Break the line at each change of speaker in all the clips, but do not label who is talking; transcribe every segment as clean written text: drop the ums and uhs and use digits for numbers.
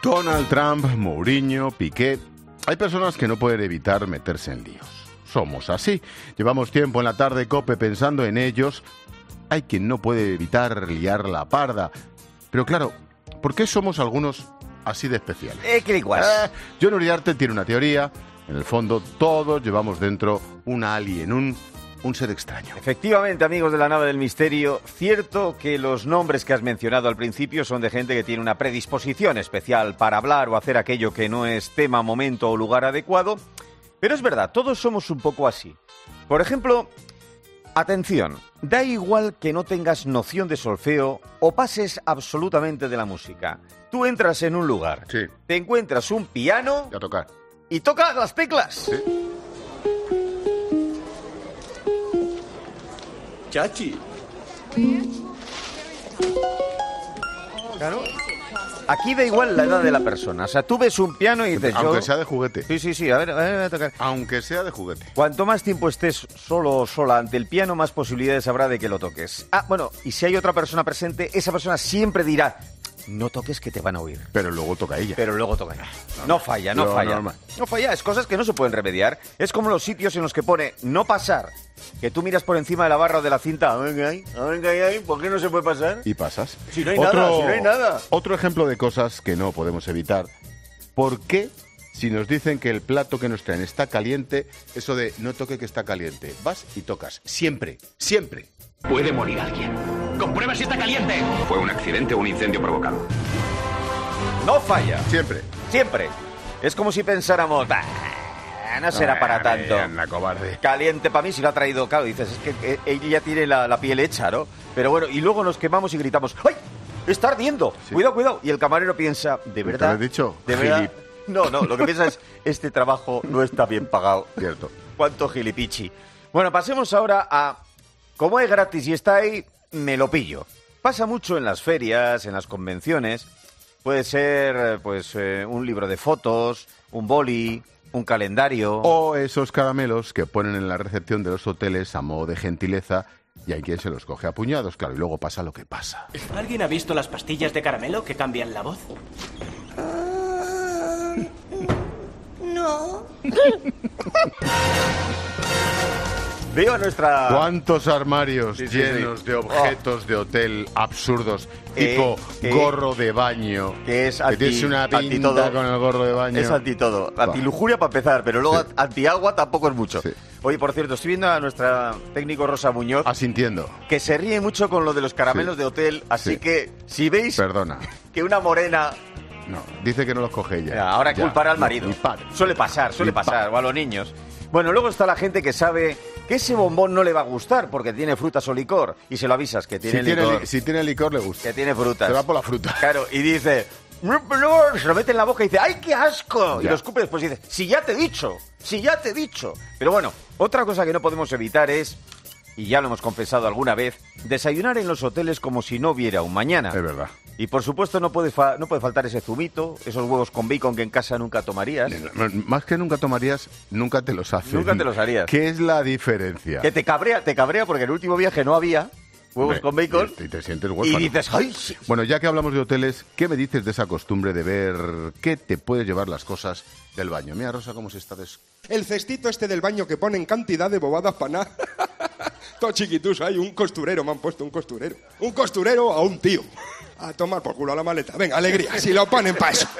Donald Trump, Mourinho, Piqué... Hay personas que no pueden evitar meterse en líos. Somos así. Llevamos tiempo en la tarde COPE pensando en ellos. Hay quien no puede evitar liar la parda. Pero claro, ¿por qué somos algunos así de especiales? John Uriarte tiene una teoría. En el fondo, todos llevamos dentro un alien, un ser extraño.
Efectivamente, amigos de la nave del misterio, cierto que los nombres que has mencionado al principio son de gente que tiene una predisposición especial para hablar o hacer aquello que no es tema, momento o lugar adecuado, pero es verdad, todos somos un poco así. Por ejemplo, atención, da igual que no tengas noción de solfeo o pases absolutamente de la música. Tú entras en un lugar,
sí,
te encuentras un piano
a tocar
y tocas las teclas.
Sí.
Chachi.
Claro. Aquí da igual la edad de la persona. O sea, tú ves un piano y dices...
Aunque sea de juguete.
Sí. A ver, voy a tocar.
Aunque sea de juguete.
Cuanto más tiempo estés solo o sola ante el piano, más posibilidades habrá de que lo toques. Ah, bueno, y si hay otra persona presente, esa persona siempre dirá... No toques que te van a oír.
Pero luego toca ella.
No falla.
Normal.
No falla, es cosas que no se pueden remediar. Es como los sitios en los que pone no pasar. Que tú miras por encima de la barra o de la cinta. Venga ahí, ¿por qué no se puede pasar?
Y pasas.
Si no hay nada.
Otro ejemplo de cosas que no podemos evitar. ¿Por qué, si nos dicen que el plato que nos traen está caliente, eso de no toque que está caliente? Vas y tocas. Siempre.
Puede morir alguien. ¡Comprueba si está caliente! Fue un accidente o un incendio provocado.
No falla.
Siempre.
Es como si pensáramos... No será para tanto.
Anda, cobarde.
Caliente para mí si lo ha traído... Claro, dices, es que ella ya tiene la piel hecha, ¿no? Pero bueno, y luego nos quemamos y gritamos... ¡Ay! ¡Está ardiendo! Sí. Cuidado. Y el camarero piensa... ¿De verdad?
¿Te lo he dicho?
¿De verdad? No, lo que piensa es... Este trabajo no está bien pagado.
Cierto.
¿Cuánto gilipichi? Bueno, pasemos ahora a... Como es gratis y está ahí, me lo pillo. Pasa mucho en las ferias, en las convenciones. Puede ser, un libro de fotos, un boli, un calendario...
O esos caramelos que ponen en la recepción de los hoteles a modo de gentileza y hay quien se los coge a puñados, claro, y luego pasa lo que pasa.
¿Alguien ha visto las pastillas de caramelo que cambian la voz?
No.
Veo a nuestra...
¿Cuántos armarios llenos de objetos de hotel absurdos? Tipo gorro de baño.
Que es
que tienes una pinta con el gorro de baño.
Es anti todo. Antilujuria para empezar, pero luego anti-agua tampoco es mucho. Sí. Oye, por cierto, estoy viendo a nuestra técnico Rosa Muñoz...
Asintiendo.
Que se ríe mucho con lo de los caramelos de hotel, así que si veis...
Perdona.
Que una morena...
No, dice que no los coge ella.
Ahora culpará al marido.
Mi padre.
Suele pasar, o a los niños. Bueno, luego está la gente que sabe que ese bombón no le va a gustar porque tiene frutas o licor y se lo avisas que tiene licor.
Si tiene licor le gusta.
Que tiene frutas.
Se va por la fruta.
Claro, y dice... Se lo mete en la boca y dice ¡ay, qué asco! Ya. Y lo escupe después y dice si ya te he dicho. Pero bueno, otra cosa que no podemos evitar es... Y ya lo hemos confesado alguna vez, desayunar en los hoteles como si no hubiera un mañana.
Es verdad.
Y por supuesto no puede faltar ese zumito, esos huevos con bacon que en casa nunca tomarías.
Más que nunca tomarías, nunca te los haces.
Nunca te los harías.
¿Qué es la diferencia?
Que te cabrea porque en el último viaje no había huevos con bacon.
Y te sientes huérfano.
Y dices, ¡ay! Sí.
Bueno, ya que hablamos de hoteles, ¿qué me dices de esa costumbre de ver qué te puede llevar las cosas del baño? Mira, Rosa, cómo se está
El cestito este del baño que ponen cantidad de bobadas para nada. Todo chiquitus, hay un costurero, me han puesto un costurero. Un costurero a un tío. A tomar por culo a la maleta. Venga, alegría, si lo ponen para eso.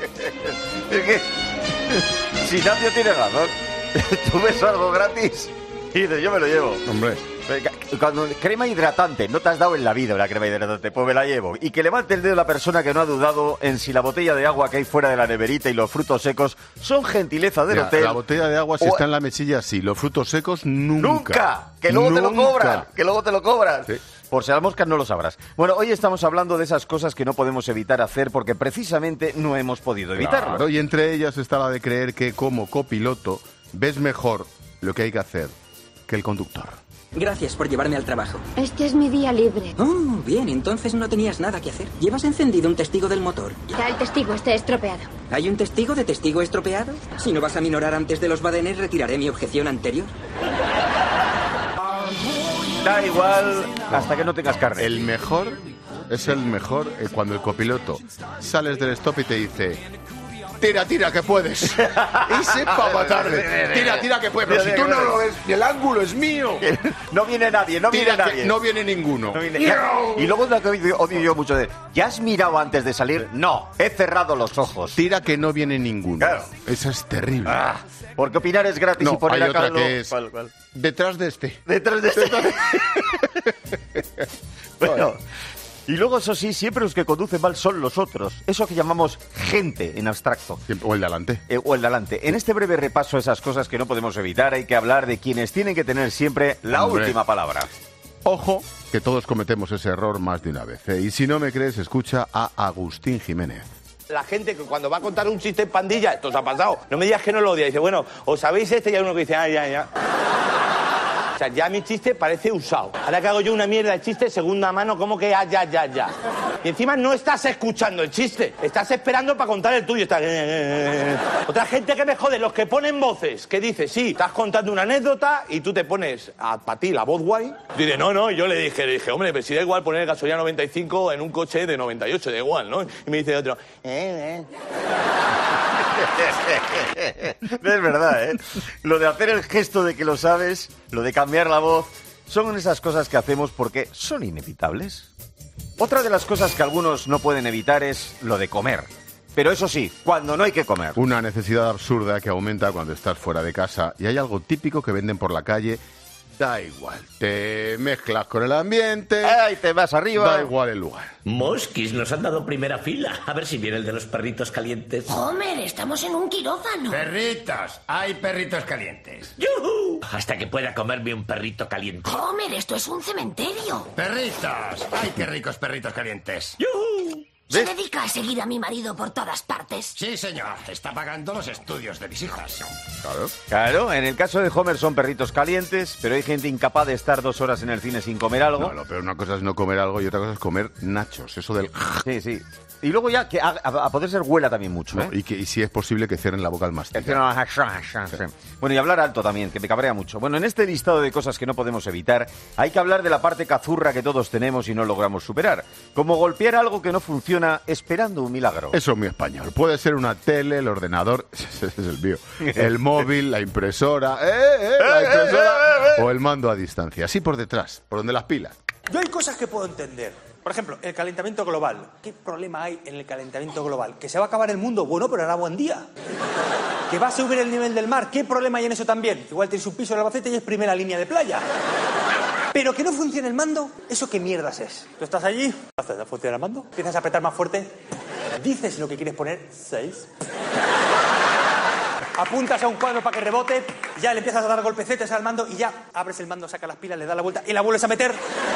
Es que Sinacio tiene razón. Tú ves algo gratis y dices, yo me lo llevo.
Hombre.
Cuando crema hidratante, no te has dado en la vida una crema hidratante, pues me la llevo. Y que levante el dedo la persona que no ha dudado en si la botella de agua que hay fuera de la neverita y los frutos secos son gentileza del hotel.
La botella de agua si está en la mesilla, sí. Los frutos secos, nunca.
Que luego te lo cobran.
Sí.
Por si las moscas no lo sabrás. Bueno, hoy estamos hablando de esas cosas que no podemos evitar hacer porque precisamente no hemos podido evitarlo.
Claro, y entre ellas está la de creer que como copiloto ves mejor lo que hay que hacer que el conductor.
Gracias por llevarme al trabajo.
Este es mi día libre.
Oh, bien, entonces no tenías nada que hacer. ¿Llevas encendido un testigo del motor?
Que el testigo esté estropeado.
¿Hay un testigo de testigo estropeado? Si no vas a minorar antes de los badenes, retiraré mi objeción anterior.
Da igual hasta que no tengas carne.
El mejor Es el mejor cuando el copiloto sales del stop y te dice: tira, tira, que puedes. Y se va matarle. Tira, tira, que puedes. Pero si tú no lo ves, el ángulo es mío.
No viene nadie, no viene nadie.
No viene ninguno.
No viene. Y luego lo que odio yo mucho de: ¿ya has mirado antes de salir? No, he cerrado los ojos.
Tira, que no viene ninguno.
Claro.
Esa es terrible.
Porque opinar es gratis y poner
hay
a Carlos...
otra que es...
¿Cuál?
Detrás de este.
Detrás de este. Bueno... Y luego, eso sí, siempre los que conducen mal son los otros. Eso que llamamos gente en abstracto.
O el de adelante.
O el de adelante. En este breve repaso a esas cosas que no podemos evitar, hay que hablar de quienes tienen que tener siempre la última palabra.
Ojo, que todos cometemos ese error más de una vez. Y si no me crees, escucha a Agustín Jiménez.
La gente que cuando va a contar un chiste en pandilla, esto os ha pasado, no me digas que no lo odia. Dice, bueno, ¿os sabéis este? Y hay uno que dice, ya. O sea, ya mi chiste parece usado. Ahora que hago yo una mierda de chiste, segunda mano, como que ya. Y encima no estás escuchando el chiste, estás esperando para contar el tuyo. Estás... Otra gente que me jode, los que ponen voces, que dice, sí, estás contando una anécdota y tú te pones para ti la voz guay. Dice, no, yo le dije, hombre, pero si da igual poner gasolina 95 en un coche de 98, da igual, ¿no? Y me dice otro, Es
verdad, ¿eh? Lo de hacer el gesto de que lo sabes, lo de cambiar la voz, son esas cosas que hacemos porque son inevitables. Otra de las cosas que algunos no pueden evitar es lo de comer. Pero eso sí, cuando no hay que comer.
Una necesidad absurda que aumenta cuando estás fuera de casa y hay algo típico que venden por la calle. Da igual, te mezclas con el ambiente.
¡Ay, te vas arriba!
Da igual el lugar.
Mosquis, nos han dado primera fila. A ver si viene el de los perritos calientes.
Homer, estamos en un quirófano.
Perritos, hay perritos calientes.
¡Yujú! Hasta que pueda comerme un perrito caliente.
Homer, esto es un cementerio.
Perritos, ay, qué ricos perritos calientes.
¡Yujú!
¿Se dedica a seguir a mi marido por todas partes?
Sí, señor. Está pagando los estudios de mis hijas.
Claro, en el caso de Homer son perritos calientes, pero hay gente incapaz de estar 2 horas en el cine sin comer algo.
No, pero una cosa es no comer algo y otra cosa es comer nachos. Eso del...
Sí. Y luego ya, que a poder ser huela también mucho, ¿eh?
Y si es posible que cierren la boca al masticar.
Bueno, y hablar alto también, que me cabrea mucho. Bueno, en este listado de cosas que no podemos evitar, hay que hablar de la parte cazurra que todos tenemos y no logramos superar. Como golpear algo que no funciona esperando un milagro.
Eso es muy español. Puede ser una tele, el ordenador, ese es el mío, el móvil, la impresora, o el mando a distancia. Así por detrás, por donde las pilas.
Yo hay cosas que puedo entender. Por ejemplo, el calentamiento global. ¿Qué problema hay en el calentamiento global? ¿Que se va a acabar el mundo? Bueno, pero hará buen día. ¿Que va a subir el nivel del mar? ¿Qué problema hay en eso también? Igual tienes un piso en Albacete y es primera línea de playa. Pero que no funcione el mando, ¿eso qué mierdas es? Tú estás allí, ¿no funciona el mando? Empiezas a apretar más fuerte, dices lo que quieres poner, 6. Apuntas a un cuadro para que rebote, ya le empiezas a dar golpecetes al mando y ya abres el mando, sacas las pilas, le das la vuelta y la vuelves a meter.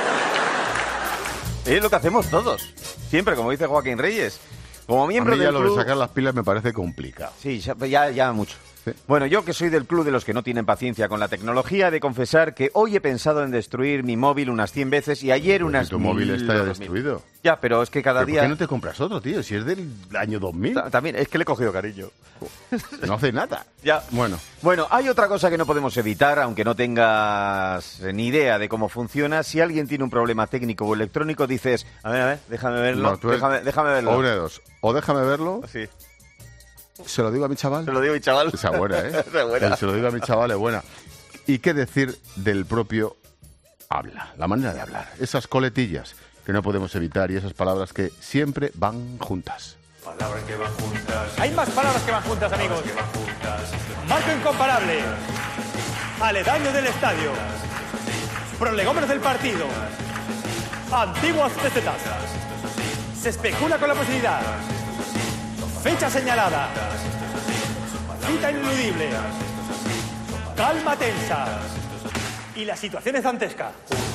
Es lo que hacemos todos. Siempre, como dice Joaquín Reyes. Como miembro
a mí ya
del club...
lo de sacar las pilas me parece complicado.
Sí, ya mucho. Sí. Bueno, yo que soy del club de los que no tienen paciencia con la tecnología, he de confesar que hoy he pensado en destruir mi móvil unas 100 veces y ayer unas 1000.
Tu móvil está ya destruido.
Ya, pero es que cada día...
¿Por qué no te compras otro, tío? Si es del año 2000.
También, es que le he cogido cariño.
No hace nada.
Ya. Bueno, hay otra cosa que no podemos evitar, aunque no tengas ni idea de cómo funciona. Si alguien tiene un problema técnico o electrónico, dices, a ver, déjame verlo, déjame verlo.
O una de dos. O déjame verlo...
Sí.
Se lo digo a mi chaval.
Se lo digo a mi chaval.
Esa buena, ¿eh?
Esa buena.
Se lo digo a mi chaval, es buena. ¿Y qué decir del propio habla? La manera de hablar. Esas coletillas que no podemos evitar y esas palabras que siempre van juntas.
Palabras que van juntas. Hay más palabras que van juntas, amigos. Marco incomparable. Aledaño del estadio. Prolegómenos del partido. Antiguas pesetas. Se especula con la posibilidad. Fecha señalada. Cita ineludible. Calma tensa. Y la situación es dantesca.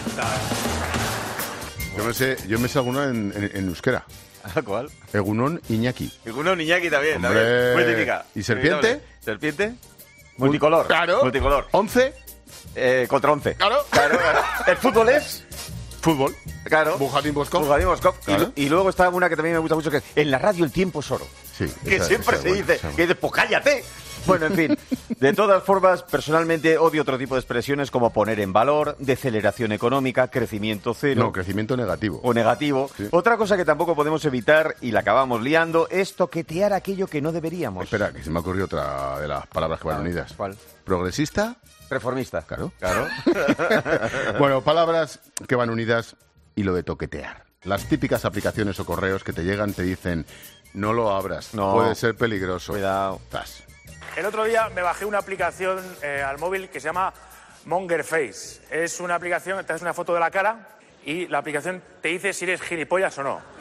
Yo me sé alguna en euskera.
¿Cuál?
Egunon Iñaki.
Egunon Iñaki también.
Hombre.
Muy típica.
¿Y serpiente?
¿Serpiente? Multicolor.
Claro.
Multicolor.
11.
Contra 11.
Claro.
¿El fútbol es?
Fútbol.
Claro.
Bujadín Boskov.
Claro. Y luego está una que también me gusta mucho, que es en la radio el tiempo es oro.
Sí.
Que siempre se dice, que dices, pues cállate. Bueno, en fin, de todas formas, personalmente odio otro tipo de expresiones como poner en valor, deceleración económica, crecimiento cero.
No, crecimiento negativo.
O negativo. Sí. Otra cosa que tampoco podemos evitar, y la acabamos liando, es toquetear aquello que no deberíamos.
Espera, que se me ha ocurrido otra de las palabras que van unidas.
¿Cuál?
¿Progresista?
Reformista.
Claro.
Bueno,
palabras que van unidas y lo de toquetear. Las típicas aplicaciones o correos que te llegan te dicen, no lo abras, puede ser peligroso.
Cuidado.
El otro día me bajé una aplicación al móvil que se llama Monger Face. Es una aplicación, te haces una foto de la cara y la aplicación te dice si eres gilipollas o no.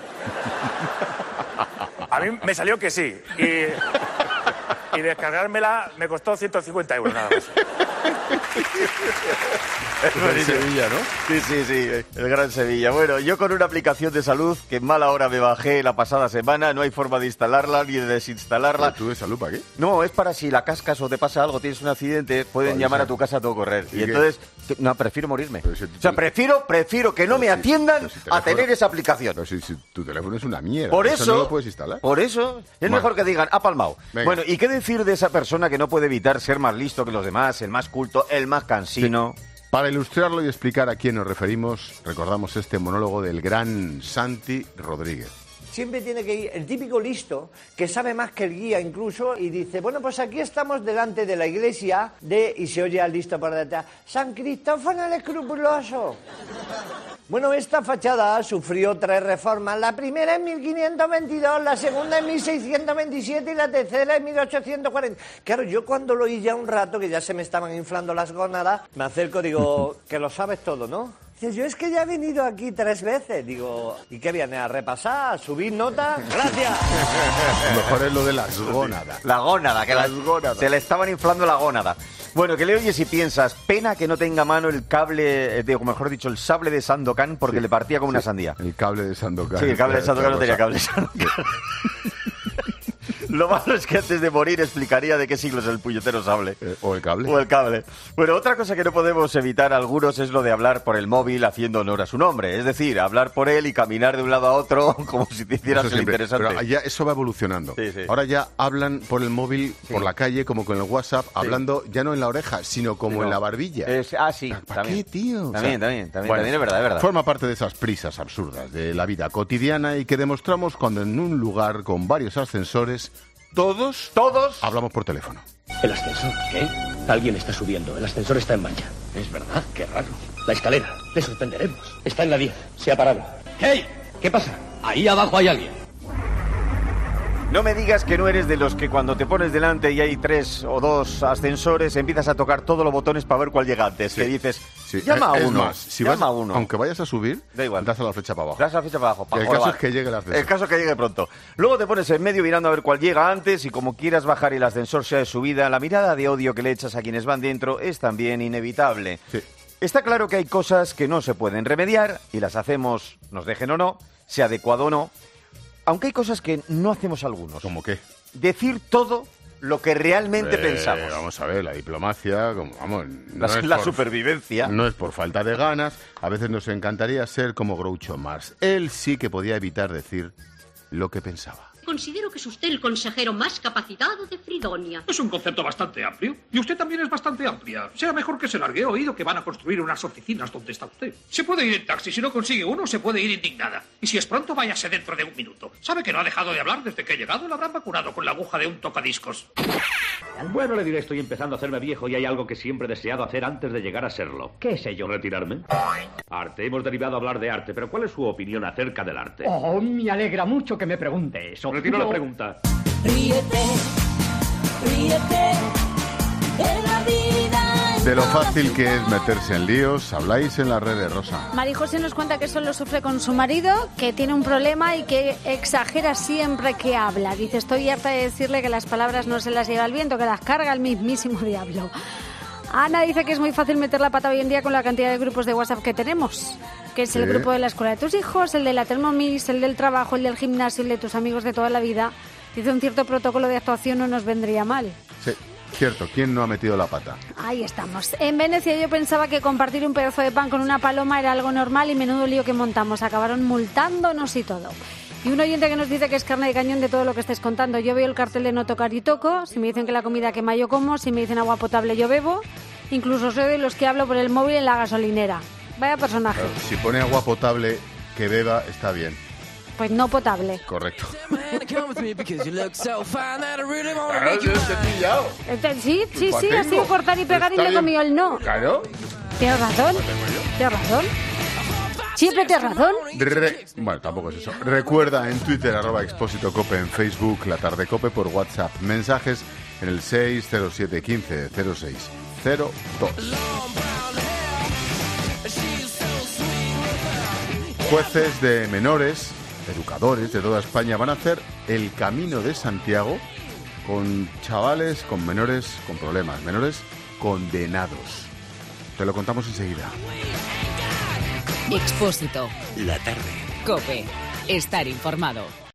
A mí me salió que sí. Y descargármela me costó 150 euros nada más.
Es Sevilla, ¿no?
Sí, el Gran Sevilla. Bueno, yo con una aplicación de salud que en mala hora me bajé la pasada semana, no hay forma de instalarla ni de desinstalarla.
¿Pero tú de salud para qué?
No, es para si la cascas o te pasa algo, tienes un accidente, pueden llamar a tu casa a todo correr. Y entonces, no, prefiero morirme. O sea, prefiero que no me atiendan a tener esa aplicación.
Pero si tu teléfono es una mierda.
Por eso
no lo puedes instalar.
Por eso, es mejor que digan, ha palmado. Bueno, ¿y qué decir de esa persona que no puede evitar ser más listo que los demás, el más culto, el más cansino?
Sí. Para ilustrarlo y explicar a quién nos referimos, recordamos este monólogo del gran Santi Rodríguez.
Siempre tiene que ir el típico listo, que sabe más que el guía incluso, y dice, bueno, pues aquí estamos delante de la iglesia y se oye al listo por detrás, San Cristófono el Escrupuloso. Bueno, esta fachada sufrió 3 reformas, la primera en 1522, la segunda en 1627 y la tercera en 1840. Claro, yo cuando lo oí ya un rato, que ya se me estaban inflando las gónadas, me acerco, digo, que lo sabes todo, ¿no? Dice, yo es que ya he venido aquí 3 veces. Digo, ¿y qué viene? ¿A repasar? ¿A subir nota? ¡Gracias!
Lo mejor es lo de las gónadas.
La gónada, que
las gónadas.
Se le estaban inflando la gónada. Bueno, que le oyes y piensas, pena que no tenga a mano el cable, o mejor dicho, el sable de Sandokan, porque le partía como una sandía.
El cable de Sandokan.
Sí, el cable de Sandokan no tenía cable de Sandokan. Lo malo es que antes de morir explicaría de qué siglo es el puñetero sable.
O el cable.
O el cable. Bueno, otra cosa que no podemos evitar algunos es lo de hablar por el móvil haciendo honor a su nombre. Es decir, hablar por él y caminar de un lado a otro como si te hicieras el interesante.
Pero ya eso va evolucionando.
Sí.
Ahora ya hablan por el móvil, por la calle, como con el WhatsApp, hablando ya no en la oreja, sino como en la barbilla.
Sí.
¿Para qué, tío?
También, es verdad.
Forma parte de esas prisas absurdas de la vida cotidiana y que demostramos cuando en un lugar con varios ascensores todos hablamos por teléfono.
¿El ascensor? ¿Qué? Alguien está subiendo. El ascensor está en marcha. Es verdad, qué raro. La escalera. Le sorprenderemos. Está en la 10. Se ha parado. ¡Hey! ¿Qué pasa? Ahí abajo hay alguien.
No me digas que no eres de los que cuando te pones delante y hay 3 o 2 ascensores empiezas a tocar todos los botones para ver cuál llega antes. Sí. Que dices, llama a uno.
Llama a uno. Aunque vayas a subir,
da igual.
Das a la flecha para abajo.
Das a la flecha para abajo.
El caso es que llegue el ascensor.
El caso es que llegue pronto. Luego te pones en medio mirando a ver cuál llega antes y como quieras bajar y el ascensor sea de subida, la mirada de odio que le echas a quienes van dentro es también inevitable.
Sí.
Está claro que hay cosas que no se pueden remediar y las hacemos, nos dejen o no, sea adecuado o no, aunque hay cosas que no hacemos algunos.
¿Cómo qué?
Decir todo lo que realmente pensamos.
Vamos a ver, la diplomacia,
la supervivencia.
No es por falta de ganas. A veces nos encantaría ser como Groucho Marx. Él sí que podía evitar decir lo que pensaba.
Considero que es usted el consejero más capacitado de Fridonia.
Es un concepto bastante amplio. Y usted también es bastante amplia. Será mejor que se largue. He oído que van a construir unas oficinas donde está usted. Se puede ir en taxi. Si no consigue uno, se puede ir indignada. Y si es pronto, váyase dentro de 1 minuto. ¿Sabe que no ha dejado de hablar desde que he llegado? La habrán vacunado con la aguja de un tocadiscos.
Bueno, le diré, estoy empezando a hacerme viejo y hay algo que siempre he deseado hacer antes de llegar a serlo. ¿Qué es ello? ¿Retirarme? Arte. Hemos derivado a hablar de arte, pero ¿cuál es su opinión acerca del arte?
Oh, me alegra mucho que me pregunte eso.
Retiro la pregunta.
Ríete de la vida.
De lo fácil que es meterse en líos, habláis en las redes, Rosa.
Marijose nos cuenta que eso lo sufre con su marido, que tiene un problema y que exagera siempre que habla. Dice, estoy harta de decirle que las palabras no se las lleva el viento, que las carga el mismísimo diablo. Ana dice que es muy fácil meter la pata hoy en día con la cantidad de grupos de WhatsApp que tenemos, que es el grupo de la escuela de tus hijos, el de la Thermomix, el del trabajo, el del gimnasio, el de tus amigos de toda la vida. Dice, un cierto protocolo de actuación no nos vendría mal.
Sí, cierto. ¿Quién no ha metido la pata?
Ahí estamos. En Venecia yo pensaba que compartir un pedazo de pan con una paloma era algo normal y menudo lío que montamos. Acabaron multándonos y todo. Y un oyente que nos dice que es carne de cañón de todo lo que estáis contando. Yo veo el cartel de no tocar y toco. Si me dicen que la comida quema yo como. Si me dicen agua potable yo bebo. Incluso soy de los que hablo por el móvil en la gasolinera. Vaya personaje.
Claro, si pone agua potable que beba, está bien.
Pues no potable.
Correcto.
Sí, ha sido cortar y pegar y me he comido el no.
Claro.
Tienes razón. Siempre tienes razón.
Bueno, tampoco es eso. Recuerda en Twitter, @expósitocope, en Facebook, La Tarde Cope, por WhatsApp. Mensajes en el 607 15 06 02. Jueces de menores, educadores de toda España, van a hacer el Camino de Santiago con chavales, con menores con problemas, menores condenados. Te lo contamos enseguida.
Expósito.
La tarde.
COPE. Estar informado.